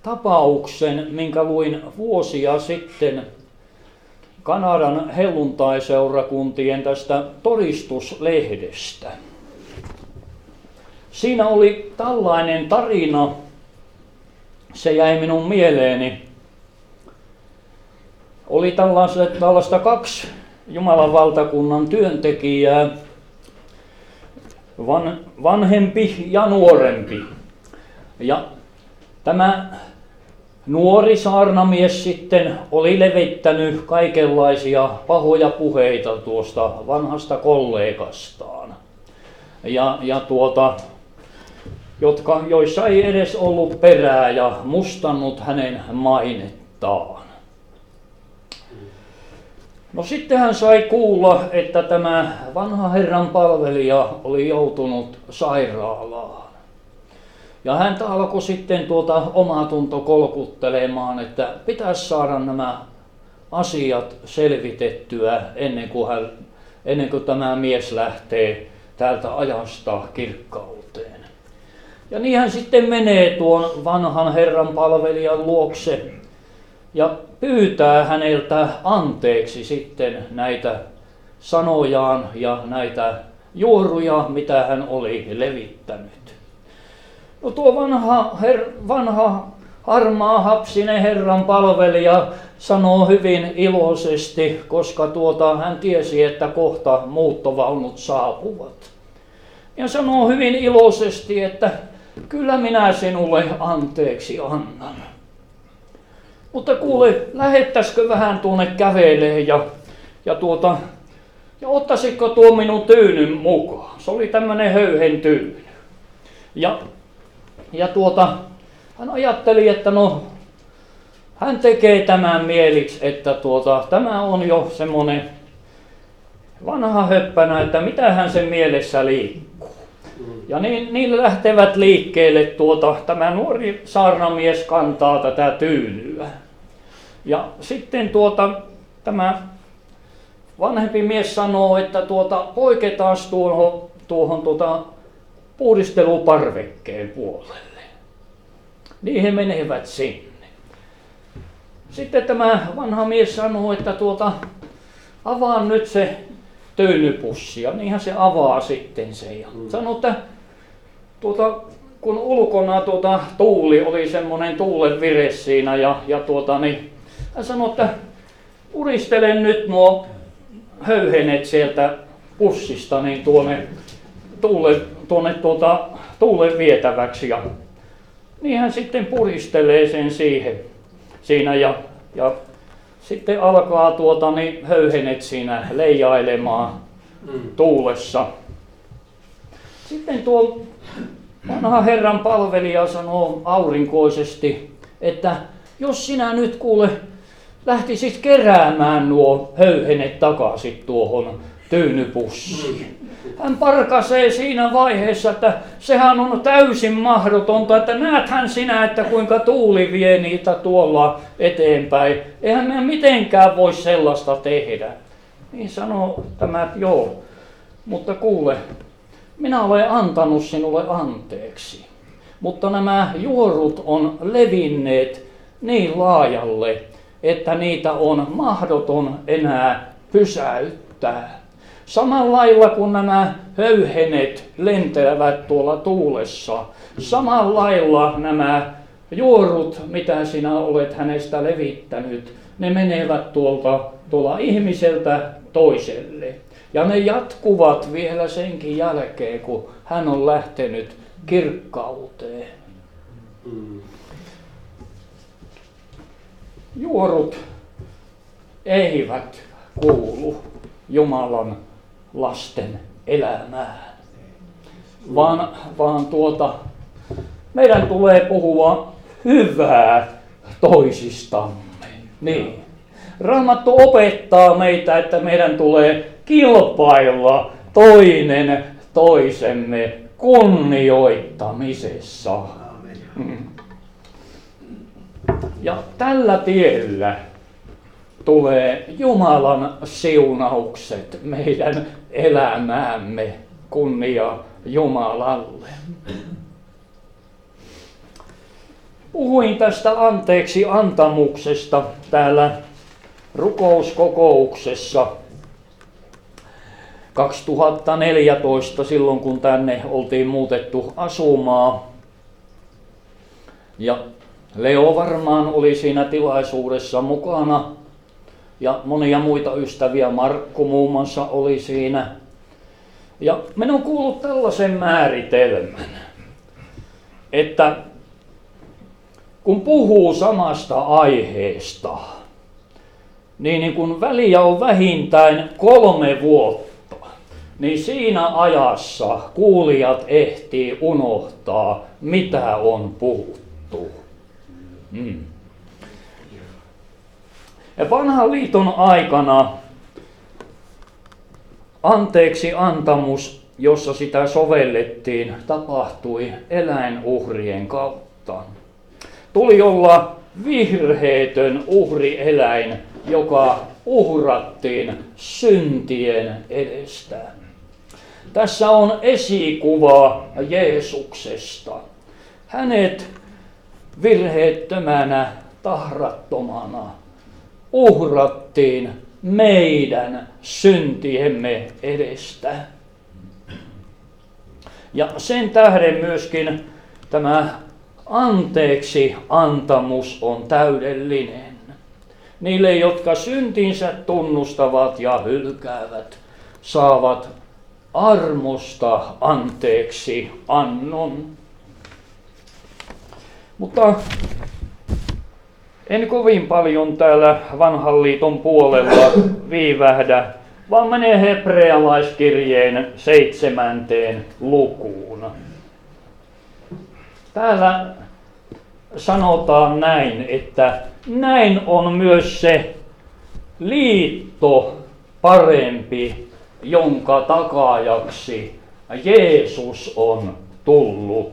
tapauksen, minkä luin vuosia sitten Kanadan helluntaiseurakuntien tästä todistuslehdestä. Siinä oli tällainen tarina, se jäi minun mieleeni. Oli tällaista 2 Jumalan valtakunnan työntekijää, vanhempi ja nuorempi. Ja tämä nuori saarnamies sitten oli levittänyt kaikenlaisia pahoja puheita tuosta vanhasta kollegastaan. Joissa ei edes ollut perää ja mustannut hänen mainettaan. No sitten hän sai kuulla, että tämä vanha Herran palvelija oli joutunut sairaalaan. Ja häntä alkoi sitten omatunto kolkuttelemaan, että pitäisi saada nämä asiat selvitettyä ennen kuin tämä mies lähtee täältä ajasta kirkkauteen. Ja niin hän sitten menee tuon vanhan Herran palvelijan luokse ja pyytää häneltä anteeksi sitten näitä sanojaan ja näitä juoruja, mitä hän oli levittänyt. No tuo vanha harmaa hapsinen Herran palvelija sanoo hyvin iloisesti, koska hän tiesi, että kohta muuttovaunut saapuvat. Ja sanoo hyvin iloisesti, että kyllä minä sinulle anteeksi annan. Mutta kuule, lähettäisikö vähän tuonne kävelee ja ottaisitko tuo minun tyynyn mukaan? Se oli tämmöinen höyhen tyyny. Hän ajatteli, että hän tekee tämän mieliksi, että tämä on jo semmoinen vanha höppänä, että mitä hän sen mielessä liikkuu. Ja niin lähtevät liikkeelle tämä nuori saarnamies kantaa tätä tyynyä. Ja sitten tämä vanhempi mies sanoo, että poiketaan tuohon puhdisteluparvekkeen puolelle. Niin he menevät sinne. Sitten tämä vanha mies sanoo, että avaa nyt se tyynypussi. Ja niinhän se avaa sitten se. Ja sanoo, että kun ulkona tuuli oli semmoinen tuulen vire siinä niin hän sanoi, että puristele nyt nuo höyhenet sieltä pussista niin tuonne tuulen vietäväksi. Ja niin hän sitten puristelee sen siinä ja sitten alkaa höyhenet siinä leijailemaan tuulessa. Sitten tuo vanha Herran palvelija sanoo aurinkoisesti, että jos sinä nyt kuule lähtisit keräämään nuo höyhenet takaisin tuohon tyynypussiin. Hän parkaisee siinä vaiheessa, että sehän on täysin mahdotonta, että näethän sinä, että kuinka tuuli vie niitä tuolla eteenpäin. Eihän me mitenkään voi sellaista tehdä. Niin sanoo tämä, että joo, mutta kuule, minä olen antanut sinulle anteeksi. Mutta nämä juorut on levinneet niin laajalle, että niitä on mahdoton enää pysäyttää. Samalla lailla kun nämä höyhenet lentelevät tuolla tuulessa, samalla lailla nämä juorut, mitä sinä olet hänestä levittänyt, ne menevät tuolla ihmiseltä toiselle. Ja ne jatkuvat vielä senkin jälkeen, kun hän on lähtenyt kirkkauteen. Juorut eivät kuulu Jumalan lasten elämään, vaan meidän tulee puhua hyvää toisistamme. Niin. Raamattu opettaa meitä, että meidän tulee kilpailla toinen toisemme kunnioittamisessa. Ja tällä tiellä tulee Jumalan siunaukset meidän elämäämme, kunnia Jumalalle. puhuin tästä anteeksi antamuksesta täällä rukouskokouksessa 2014 silloin, kun tänne oltiin muutettu asumaan. Ja Leo varmaan oli siinä tilaisuudessa mukana ja monia muita ystäviä, Markku muun muassa oli siinä. Ja minä olen kuullut tällaisen määritelmän, että kun puhuu samasta aiheesta, niin kun väliä on vähintään 3 vuotta, niin siinä ajassa kuulijat ehtii unohtaa, mitä on puhuttu. Ja vanhan liiton aikana anteeksi antamus, jossa sitä sovellettiin, tapahtui eläinuhrien kautta. Tuli olla virheetön uhrieläin, joka uhrattiin syntien edestä. Tässä on esikuva Jeesuksesta. Hänet virheettömänä, tahrattomana uhrattiin meidän syntiemme edestä. Ja sen tähden myöskin tämä anteeksi antamus on täydellinen. Niille, jotka syntinsä tunnustavat ja hylkäävät, saavat armosta anteeksi annon. Mutta en kovin paljon täällä vanhan liiton puolella viivähdä, vaan menee hebrealaiskirjeen 7. lukuun. Täällä sanotaan näin, että näin on myös se liitto parempi, jonka takaajaksi Jeesus on tullut.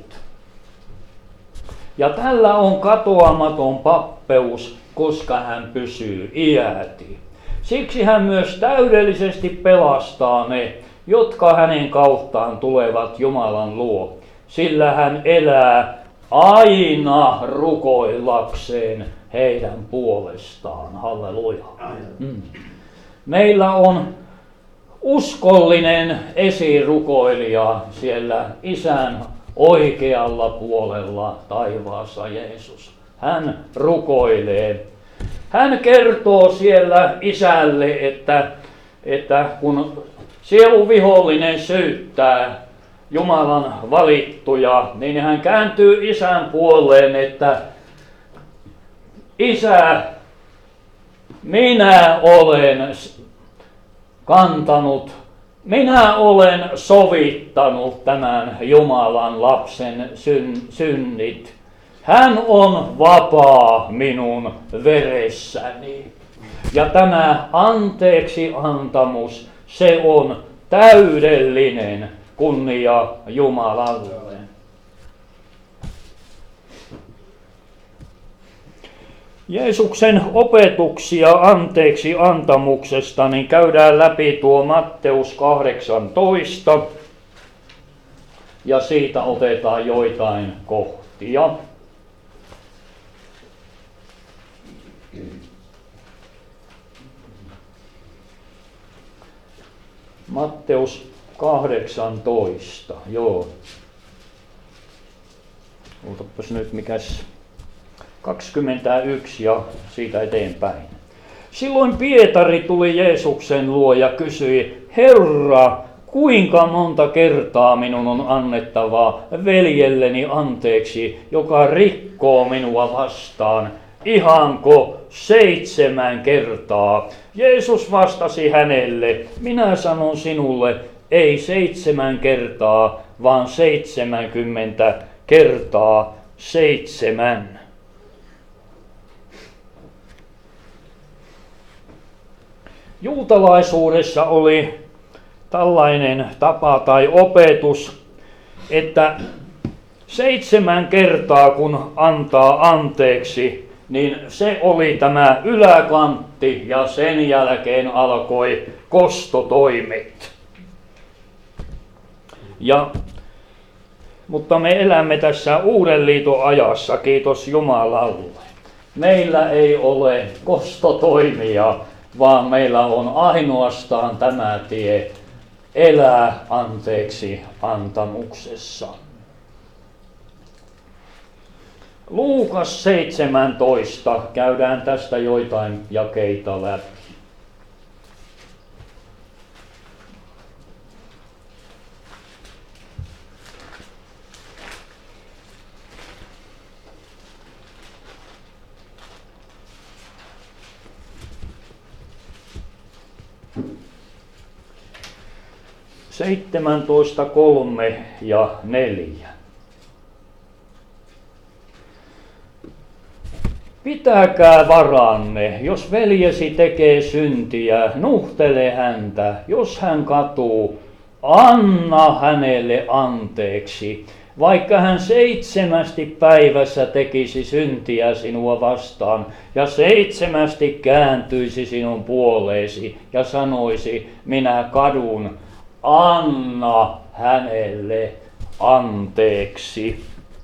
Ja tällä on katoamaton pappeus, koska hän pysyy iäti. Siksi hän myös täydellisesti pelastaa ne, jotka hänen kauttaan tulevat Jumalan luo. Sillä hän elää aina rukoillakseen heidän puolestaan. Halleluja. Meillä on uskollinen esirukoilija siellä Isän oikealla puolella taivaassa Jeesus. Hän rukoilee. Hän kertoo siellä Isälle, että kun sieluvihollinen syyttää Jumalan valittuja, niin hän kääntyy Isän puoleen, että Isä, minä olen kantanut, minä olen sovittanut tämän Jumalan lapsen synnit. Hän on vapaa minun veressäni. Ja tämä anteeksi antamus, se on täydellinen kunnia Jumalalle. Jeesuksen opetuksia anteeksi antamuksesta, niin käydään läpi tuo Matteus 18 ja siitä otetaan joitain kohtia. Matteus 18, joo. Otapas nyt mikäs 21 ja siitä eteenpäin. Silloin Pietari tuli Jeesuksen luo ja kysyi, Herra, kuinka monta kertaa minun on annettava veljelleni anteeksi, joka rikkoo minua vastaan? Ihanko 7 kertaa? Jeesus vastasi hänelle, minä sanon sinulle, ei 7 kertaa, vaan 70 kertaa 7. Juutalaisuudessa oli tällainen tapa tai opetus, että 7 kertaa kun antaa anteeksi, niin se oli tämä yläkantti ja sen jälkeen alkoi kostotoimet. Ja Mutta me elämme tässä Uuden liiton ajassa, kiitos Jumalalle. Meillä ei ole kostotoimia, vaan meillä on ainoastaan tämä tie elää anteeksi antamuksessa. Luukas 17, käydään tästä joitain jakeita läpi. Seitsemäntoista, 3 ja 4. Pitäkää varanne, jos veljesi tekee syntiä, nuhtele häntä, jos hän katuu, anna hänelle anteeksi, vaikka hän 7 päivässä tekisi syntiä sinua vastaan ja 7 kääntyisi sinun puoleesi ja sanoisi, minä kadun, anna hänelle anteeksi.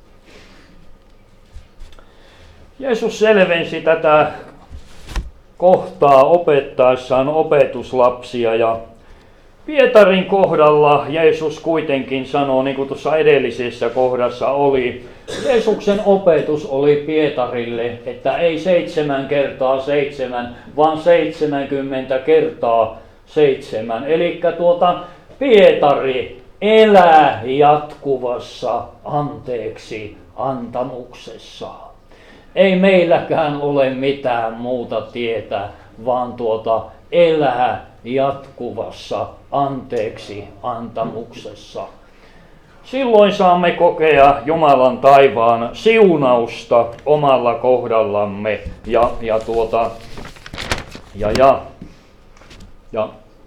Jeesus selvensi tätä kohtaa opettaessaan opetuslapsia ja Pietarin kohdalla Jeesus kuitenkin sanoo, niin kuin tuossa edellisessä kohdassa oli, Jeesuksen opetus oli Pietarille, että ei 7 kertaa 7, vaan 70 kertaa 7. Eli Pietari elää jatkuvassa anteeksi antamuksessa. Ei meilläkään ole mitään muuta tietä, vaan elää jatkuvassa anteeksi antamuksessa. Silloin saamme kokea Jumalan taivaan siunausta omalla kohdallamme ja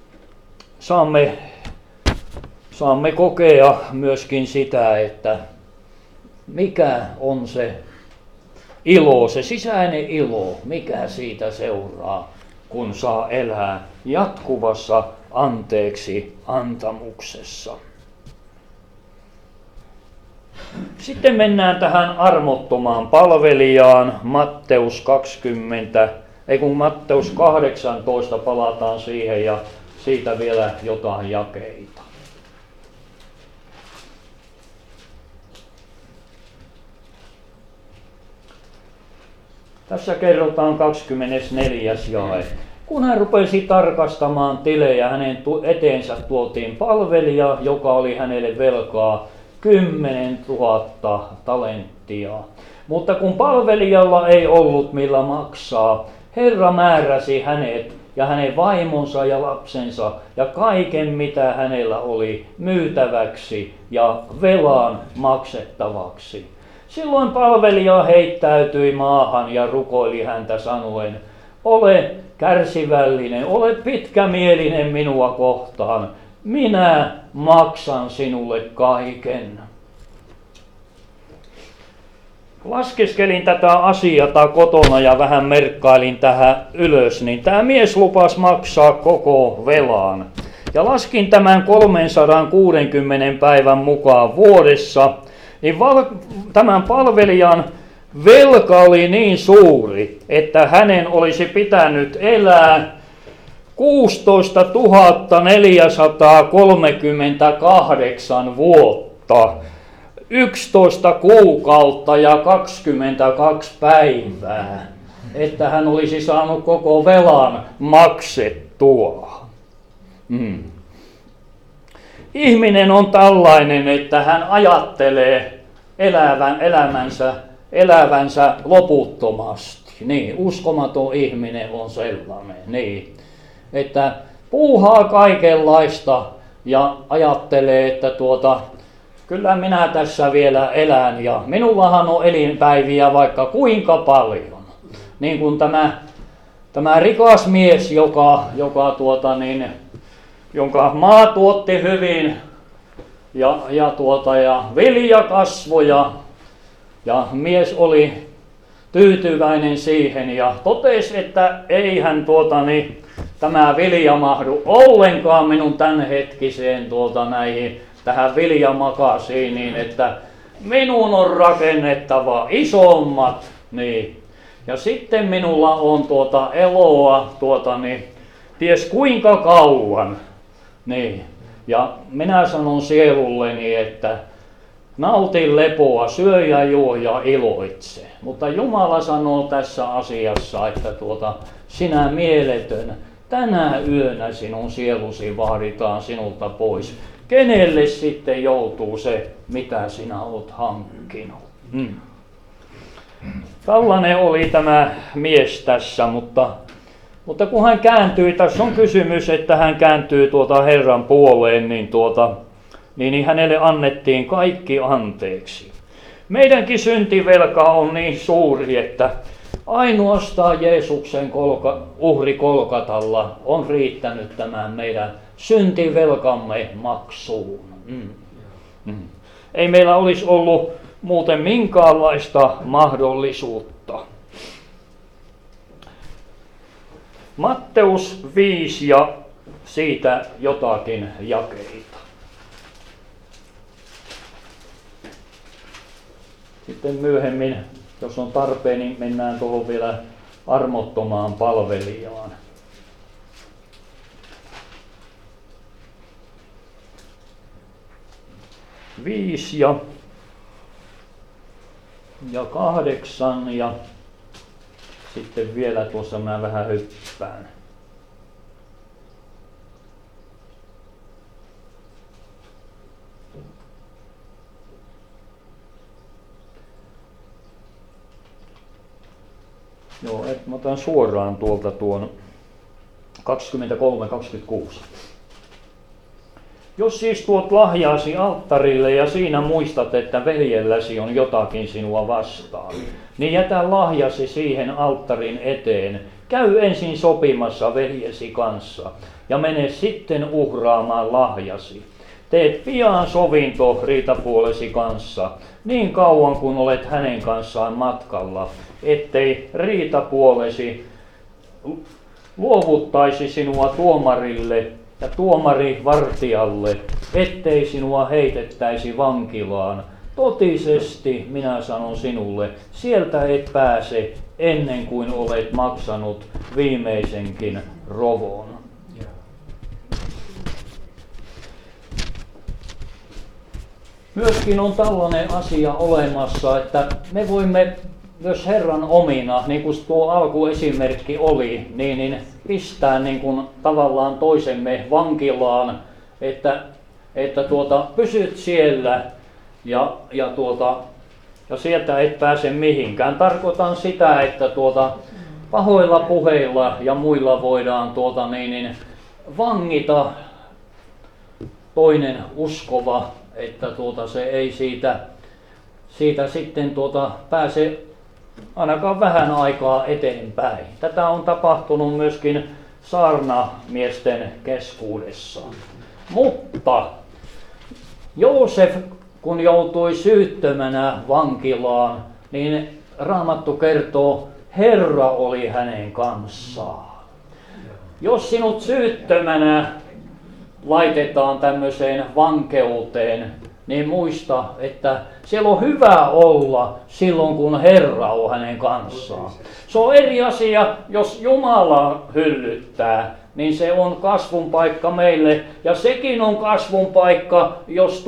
saamme kokea myöskin sitä, että mikä on se ilo, se sisäinen ilo, mikä siitä seuraa, kun saa elää jatkuvassa anteeksi antamuksessa. Sitten mennään tähän armottomaan palvelijaan, Matteus 18 palataan siihen ja siitä vielä jotain jakeita. Tässä kerrotaan 24. jae. Kun hän rupesi tarkastamaan tilejä, hänen eteensä tuotiin palvelija, joka oli hänelle velkaa 10 000 talenttia. Mutta kun palvelijalla ei ollut millä maksaa, Herra määräsi hänet ja hänen vaimonsa ja lapsensa ja kaiken mitä hänellä oli myytäväksi ja velan maksettavaksi. Silloin palvelija heittäytyi maahan ja rukoili häntä sanoen, ole kärsivällinen, ole pitkämielinen minua kohtaan, minä maksan sinulle kaiken. Laskeskelin tätä asiaa kotona ja vähän merkkailin tähän ylös, niin tämä mies lupasi maksaa koko velan. Ja laskin tämän 360 päivän mukaan vuodessa, niin tämän palvelijan velka oli niin suuri, että hänen olisi pitänyt elää 16 438 vuotta, 11 kuukautta ja 22 päivää, että hän olisi saanut koko velan maksettua. Ihminen on tällainen, että hän ajattelee elävänsä loputtomasti. Niin, uskomaton ihminen on sellainen. Niin, että puuhaa kaikenlaista ja ajattelee, että kyllä minä tässä vielä elän ja minullahan on elinpäiviä vaikka kuinka paljon. Niin kuin tämä rikas mies, jonka maa tuotti hyvin ja vilja kasvoi ja mies oli tyytyväinen siihen ja totesi, että eihän tämä vilja mahdu ollenkaan minun tämänhetkiseen näihin tähän viljamakasiiniin, että minun on rakennettava isommat. Niin. Ja sitten minulla on eloa ties kuinka kauan. Niin. Ja minä sanon sielulleni, että nauti lepoa, syö ja juo ja iloitse. Mutta Jumala sanoo tässä asiassa, että sinä mieletön, tänä yönä sinun sielusi vaaditaan sinulta pois. Kenelle sitten joutuu se, mitä sinä olet hankkinut? Tällainen oli tämä mies tässä, mutta kun hän kääntyi, tässä on kysymys, että hän kääntyy Herran puoleen, niin hänelle annettiin kaikki anteeksi. Meidänkin syntivelka on niin suuri, että ainoastaan Jeesuksen uhri Kolkatalla on riittänyt tämän meidän syntivelkamme maksuun. Ei meillä olisi ollut muuten minkäänlaista mahdollisuutta. Matteus 5 ja siitä jotakin jakeita. Sitten myöhemmin, jos on tarpeen, niin mennään tuohon vielä armottomaan palvelijaan. Viisi ja 8 ja sitten vielä tuossa mä vähän hyppään. Joo, mä otan suoraan tuolta tuon 23-26. Jos siis tuot lahjaasi alttarille ja siinä muistat, että veljelläsi on jotakin sinua vastaan, niin jätä lahjasi siihen alttarin eteen. Käy ensin sopimassa veljesi kanssa ja mene sitten uhraamaan lahjasi. Teet pian sovinto riitapuolesi kanssa, niin kauan kun olet hänen kanssaan matkalla, ettei riitapuolesi luovuttaisi sinua tuomarille ja tuomari vartijalle, ettei sinua heitettäisi vankilaan. Totisesti minä sanon sinulle, sieltä et pääse ennen kuin olet maksanut viimeisenkin rovon. Myöskin on tällainen asia olemassa, että me voimme myös Herran omina, niin kuin tuo alkuesimerkki oli, niin pistää niin kuin tavallaan toisemme vankilaan, että pysyt siellä ja sieltä et pääse mihinkään. Tarkoitan sitä, että pahoilla puheilla ja muilla voidaan vangita toinen uskova, että se ei siitä sitten pääse ainakaan vähän aikaa eteenpäin. Tätä on tapahtunut myöskin saarnamiesten keskuudessa. Mutta Joosef, kun joutui syyttömänä vankilaan, niin Raamattu kertoo, Herra oli hänen kanssaan. Jos sinut syyttömänä laitetaan tämmöiseen vankeuteen, niin muista, että siellä on hyvä olla silloin, kun Herra on hänen kanssaan. Se on eri asia, jos Jumala hyllyttää, niin se on kasvun paikka meille. Ja sekin on kasvun paikka, jos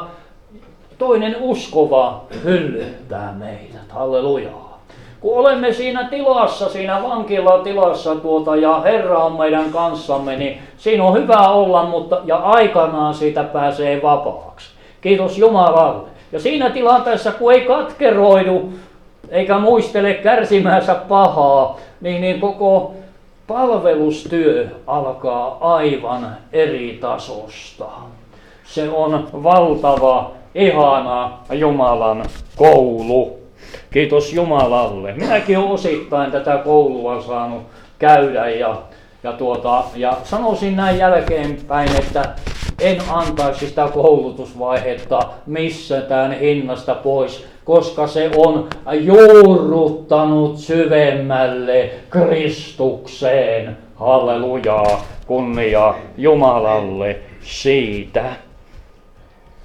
toinen uskova hyllyttää meidät. Hallelujaa. Kun olemme siinä tilassa, siinä vankilatilassa ja Herra on meidän kanssamme, niin siinä on hyvä olla, ja aikanaan siitä pääsee vapaaksi. Kiitos Jumalalle. Ja siinä tilanteessa, kun ei katkeroidu eikä muistele kärsimänsä pahaa, niin koko palvelustyö alkaa aivan eri tasosta. Se on valtava, ihana Jumalan koulu. Kiitos Jumalalle. Minäkin olen osittain tätä koulua saanut käydä ja sanoisin näin jälkeenpäin, että en antaisi sitä koulutusvaihetta missään hinnasta pois, koska se on juurruttanut syvemmälle Kristukseen. Hallelujaa, kunnia Jumalalle siitä.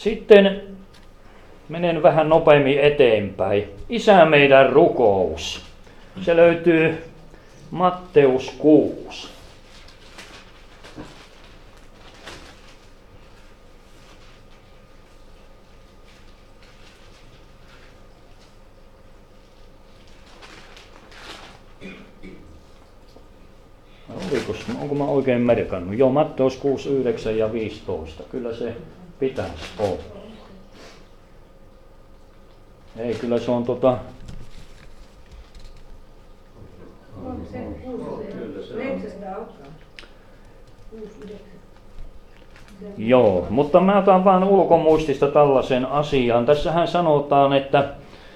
Sitten menen vähän nopeammin eteenpäin. Isä meidän rukous. Se löytyy Matteus 6. Onko mä oikein merkannut? Joo, Matteus 6, 9 ja 15. Kyllä se pitäisi olla. Ei, kyllä se on Joo, mutta mä otan vaan ulkomuistista tällaisen asian. Tässähän sanotaan, että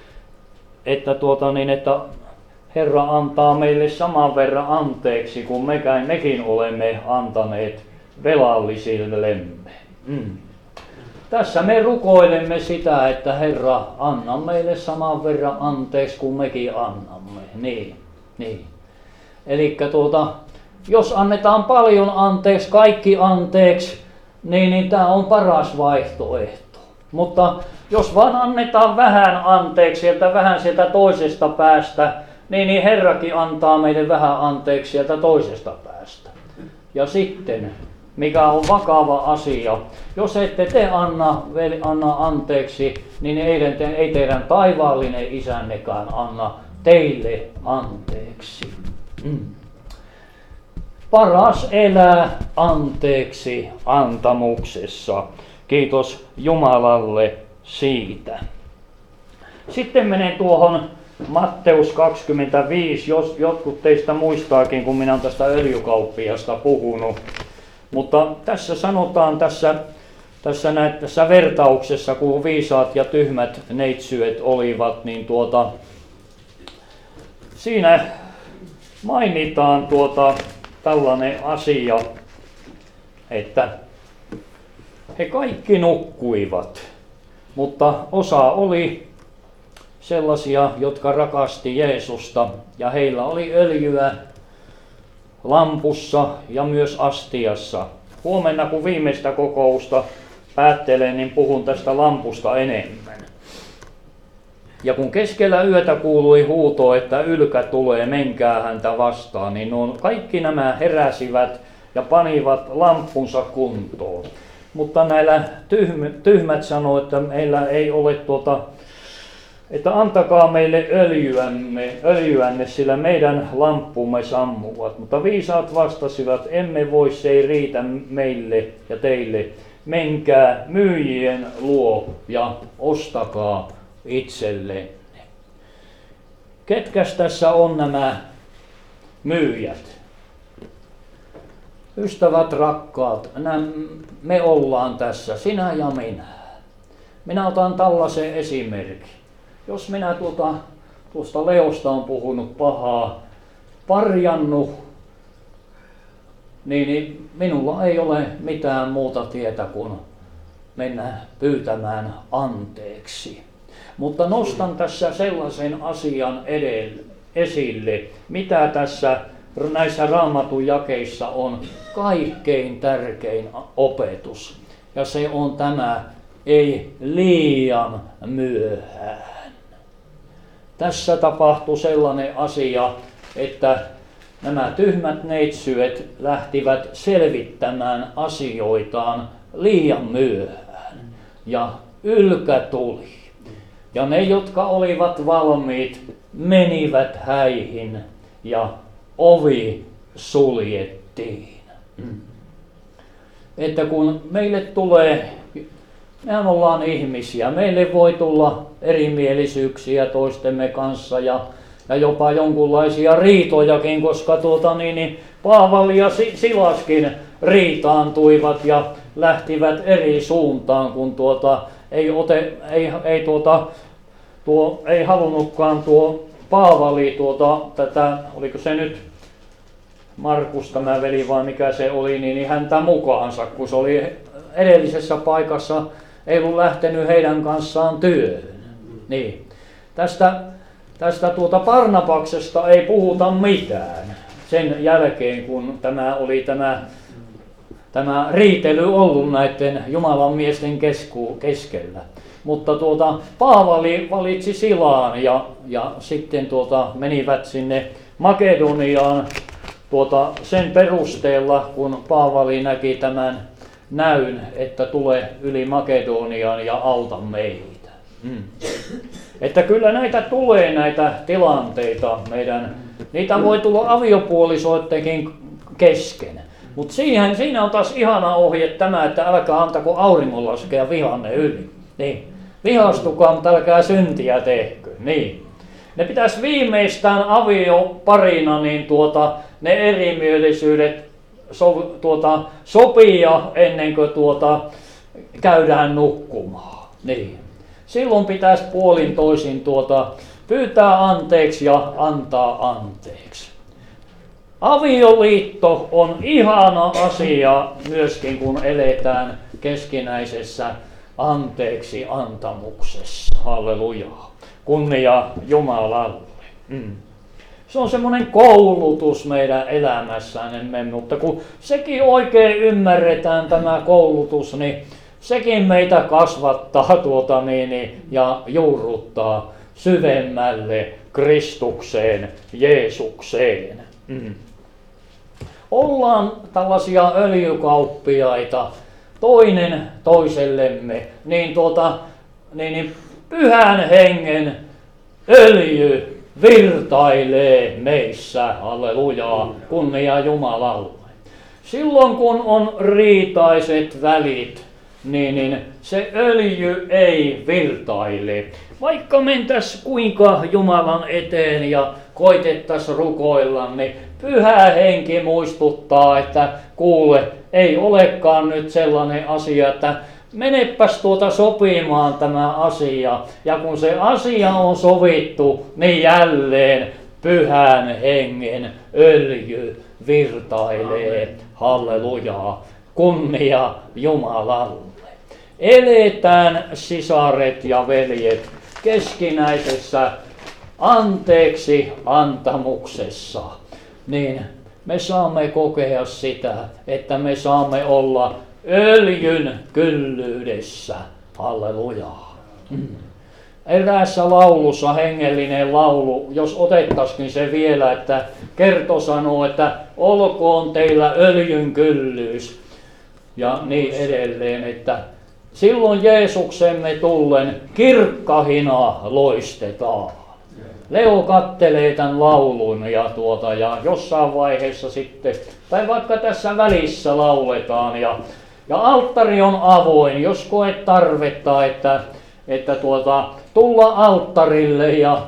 Herra antaa meille saman verran anteeksi, kun mekin olemme antaneet velallisillemme. Tässä me rukoilemme sitä, että Herra, anna meille saman verran anteeksi, kun mekin annamme. Niin. Elikkä jos annetaan paljon anteeksi, kaikki anteeksi, niin tämä on paras vaihtoehto. Mutta jos vaan annetaan vähän anteeksi, vähän sieltä toisesta päästä, niin Herrakin antaa meille vähän anteeksi sieltä toisesta päästä. Ja sitten, mikä on vakava asia, jos ette te anna anteeksi, niin ei teidän taivaallinen isännekään anna teille anteeksi. Paras elää anteeksi antamuksessa. Kiitos Jumalalle siitä. Sitten menen tuohon Matteus 25, jos jotkut teistä muistaakin, kun minä olen tästä öljykauppiasta puhunut. Mutta tässä sanotaan tässä vertauksessa, kun viisaat ja tyhmät neitsyet olivat, niin siinä mainitaan tällainen asia, että he kaikki nukkuivat, mutta osa oli sellaisia, jotka rakasti Jeesusta, ja heillä oli öljyä lampussa ja myös astiassa. Huomenna, kun viimeistä kokousta päättelen, niin puhun tästä lampusta enemmän. Ja kun keskellä yötä kuului huuto, että ylkä tulee, menkää häntä vastaan, niin kaikki nämä heräsivät ja panivat lampunsa kuntoon. Mutta näillä tyhmät sanoi, että meillä ei ole että antakaa meille öljyänne, sillä meidän lamppumme sammuvat. Mutta viisaat vastasivat, emme voi, se ei riitä meille ja teille. Menkää myyjien luo ja ostakaa itsellenne. Ketkäs tässä on nämä myyjät? Ystävät rakkaat, me ollaan tässä, sinä ja minä. Minä otan tällaisen esimerkin. Jos minä tuosta Leosta on puhunut pahaa, parjannut, niin minulla ei ole mitään muuta tietä kuin mennä pyytämään anteeksi. Mutta nostan tässä sellaisen asian esille, mitä tässä näissä Raamatun jakeissa on kaikkein tärkein opetus. Ja se on tämä, ei liian myöhään. Tässä tapahtui sellainen asia, että nämä tyhmät neitsyet lähtivät selvittämään asioitaan liian myöhään. Ja ylkä tuli. Ja ne, jotka olivat valmiit, menivät häihin ja ovi suljettiin. Että kun meille tulee, mehän ollaan ihmisiä, meille voi tulla erimielisyyksiä toistemme kanssa ja jopa jonkunlaisia riitojakin, koska Paavali ja Silaskin riitaantuivat ja lähtivät eri suuntaan, kun ei halunnutkaan tuo Paavali tätä, oliko se nyt Markus tämä veli vai mikä se oli, niin häntä mukaansa, kun se oli edellisessä paikassa, ei ollut lähtenyt heidän kanssaan työhön. Niin. Tästä Barnabaksesta ei puhuta mitään sen jälkeen, kun tämä tämä riitely ollut näiden Jumalan miesten keskellä. Mutta Paavali valitsi Silaan ja sitten menivät sinne Makedoniaan sen perusteella, kun Paavali näki tämän näyn, että tule yli Makedoniaan ja auta meitä. Että kyllä näitä tulee näitä tilanteita niitä voi tulla aviopuolisoittekin kesken. Mutta siinä on taas ihana ohje tämä, että älkää antako auringon laskea vihanne yli. Niin. Vihastukaa, mutta älkää syntiä tehkö. Niin. Ne pitäisi viimeistään avioparina niin ne erimielisyydet sopia ennen kuin käydään nukkumaan. Niin. Silloin pitäisi puolin toisin pyytää anteeksi ja antaa anteeksi. Avioliitto on ihana asia myöskin, kun eletään keskinäisessä anteeksi antamuksessa. Halleluja. Kunnia Jumalalle. Se on semmoinen koulutus meidän elämässämme, mutta kun sekin oikein ymmärretään tämä koulutus, niin sekin meitä kasvattaa ja juurruttaa syvemmälle Kristukseen, Jeesukseen. Ollaan tällaisia öljykauppiaita toinen toisellemme, niin Pyhän Hengen öljy virtailee meissä, hallelujaa, kunnia Jumalalle. Silloin kun on riitaiset välit, niin se öljy ei virtaile. Vaikka mentäis kuinka Jumalan eteen ja koitettaisiin rukoilla, niin Pyhä Henki muistuttaa, että kuule, ei olekaan nyt sellainen asia, että menepäs sopimaan tämä asia. Ja kun se asia on sovittu, niin jälleen Pyhän Hengen öljy virtailee. Hallelujaa. Kunnia Jumalalle. Eletään sisaret ja veljet keskinäisessä anteeksi antamuksessa. Niin me saamme kokea sitä, että me saamme olla öljyn kyllyydessä. Hallelujaa. Eräässä laulussa, hengellinen laulu, jos otettaisiin se vielä, että kerto sanoo, että olkoon teillä öljyn kyllyys. Ja niin edelleen, että silloin Jeesuksemme tullen kirkkahina loistetaan. Leo kattelee tämän laulun ja jossain vaiheessa sitten, tai vaikka tässä välissä lauletaan ja alttari on avoin, jos koet tarvetta, että tulla alttarille ja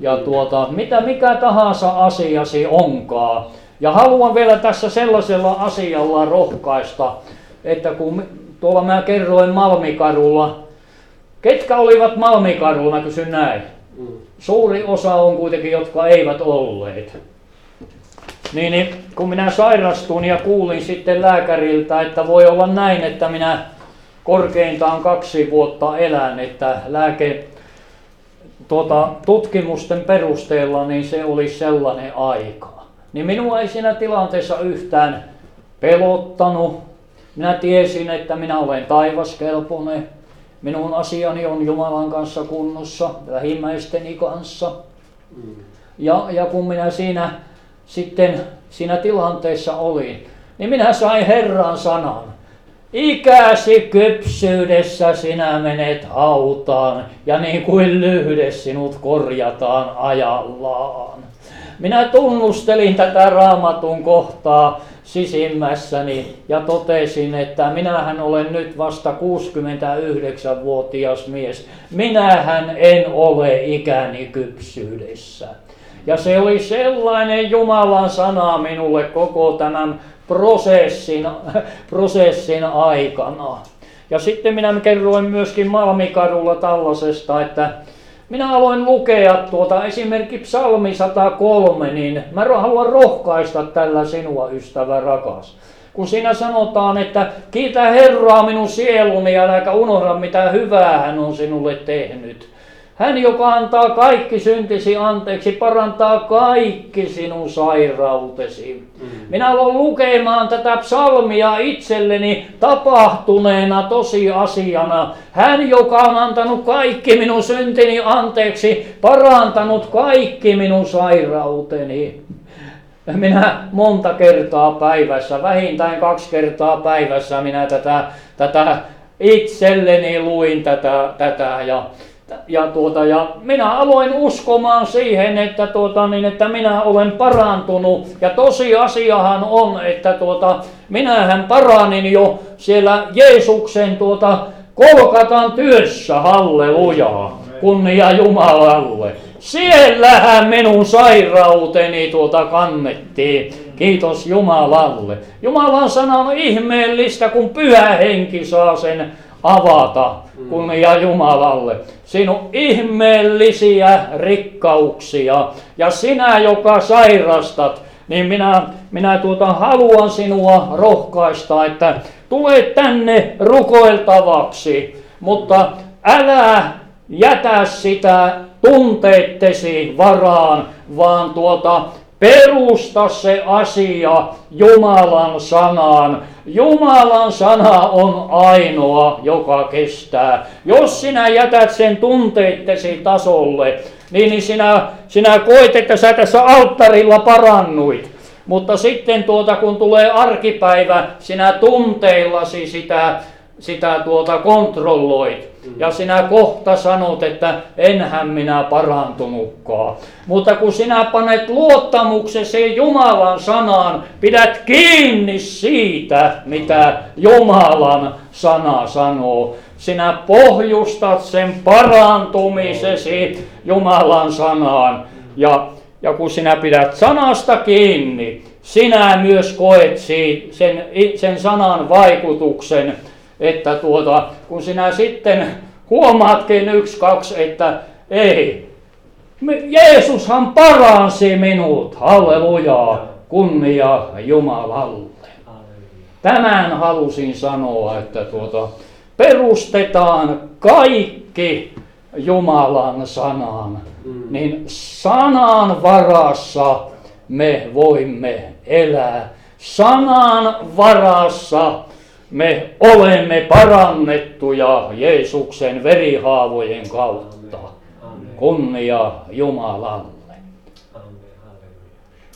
mikä tahansa asiasi onkaan. Ja haluan vielä tässä sellaisella asialla rohkaista, että kun tuolla mä kerroin Malmikadulla, ketkä olivat Malmikadulla, mä kysyn näin. Suuri osa on kuitenkin, jotka eivät olleet. Niin kun minä sairastuin ja kuulin sitten lääkäriltä, että voi olla näin, että minä korkeintaan 2 vuotta elän, että tutkimusten perusteella niin se oli sellainen aika. Niin minua ei siinä tilanteessa yhtään pelottanut. Minä tiesin, että minä olen taivaskelpoinen. Minun asiani on Jumalan kanssa kunnossa, lähimmäisteni kanssa. Ja kun minä siinä tilanteessa olin, niin minä sain Herran sanan. Ikäsi kypsyydessä sinä menet hautaan ja niin kuin lyhdes sinut korjataan ajallaan. Minä tunnustelin tätä Raamatun kohtaa sisimmässäni ja totesin, että minähän olen nyt vasta 69-vuotias mies. Minähän en ole ikäni kypsyydessä. Ja se oli sellainen Jumalan sana minulle koko tämän prosessin aikana. Ja sitten minä kerroin myöskin Malmikadulla tällaisesta, että minä aloin lukea esimerkiksi Psalmi 103, niin mä haluan rohkaista tällä sinua, ystävä rakas. Kun siinä sanotaan, että kiitä Herraa minun sieluni ja äläkä unohda mitä hyvää hän on sinulle tehnyt. Hän, joka antaa kaikki syntisi anteeksi, parantaa kaikki sinun sairautesi. Minä aloin lukemaan tätä psalmia itselleni tapahtuneena tosiasiana. Hän, joka on antanut kaikki minun syntini anteeksi, parantanut kaikki minun sairauteni. Minä monta kertaa päivässä, vähintään 2 kertaa päivässä minä tätä itselleni luin tätä ja minä aloin uskomaan siihen, että minä olen parantunut. Ja tosiasiahan on, että minähän paranin jo siellä Jeesuksen Golgatan työssä, hallelujaa, kunnia Jumalalle. Siellähän minun sairauteni kannettiin. Kiitos Jumalalle. Jumalan sana on ihmeellistä, kun Pyhä Henki saa sen avata. Kunnia Jumalalle. Siinä on ihmeellisiä rikkauksia. Ja sinä, joka sairastat, niin minä haluan sinua rohkaista, että tule tänne rukoiltavaksi. Mutta älä jätä sitä tunteittesi varaan, vaan perusta se asia Jumalan sanaan. Jumalan sana on ainoa, joka kestää. Jos sinä jätät sen tunteittesi tasolle, niin sinä koet, että sä tässä alttarilla parannuit. Mutta sitten kun tulee arkipäivä, sinä tunteillasi sitä kontrolloit. Ja sinä kohta sanot, että enhän minä parantunutkaan. Mutta kun sinä panet luottamuksesi Jumalan sanaan, pidät kiinni siitä, mitä Jumalan sana sanoo. Sinä pohjustat sen parantumisesi Jumalan sanaan. Ja kun sinä pidät sanasta kiinni, sinä myös koet sen sanan vaikutuksen. Että kun sinä sitten huomaatkin 1-2, että ei, Jeesushan paransi minut, hallelujaa, kunnia Jumalalle. Tämän halusin sanoa, että perustetaan kaikki Jumalan sanaan, niin sanan varassa me voimme elää. Sanan varassa me olemme parannettuja Jeesuksen verihaavojen kautta. Kunnia Jumalalle.